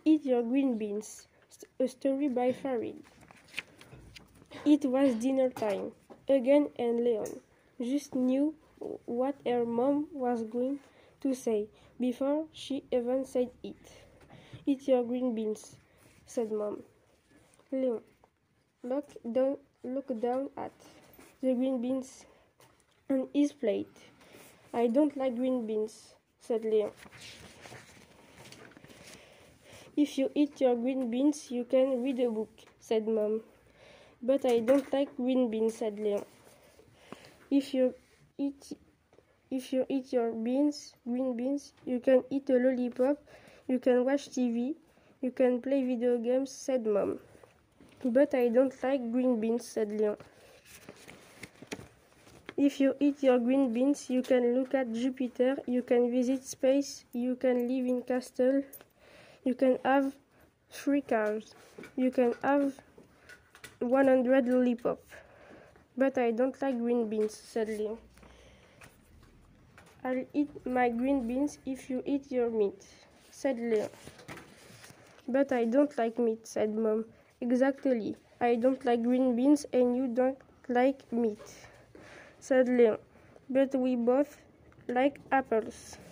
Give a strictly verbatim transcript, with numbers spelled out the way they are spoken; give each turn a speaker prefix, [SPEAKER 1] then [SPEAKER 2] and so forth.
[SPEAKER 1] eat your green beans. A story by Farid. It was dinner time again, and Leon just knew what her mom was going to say before she even said it. Eat your green beans, said Mom. Leon looked down, looked down at the green beans on his plate. I don't like green beans, said Leon. If you eat your green beans, you can read a book, said Mom. But I don't like green beans, said Leon. If you eat if you eat your beans, green beans, you can eat a lollipop, you can watch T V, you can play video games, said Mom. But I don't like green beans, said Leon. If you eat your green beans, you can look at Jupiter, you can visit space, you can live in castle, you can have three cars, you can have one hundred lollipop. But I don't like green beans, said Leon. I'll eat my green beans if you eat your meat, said Leon. But I don't like meat, said Mom. Exactly. I don't like green beans and you don't like meat, said Leon. But we both like apples.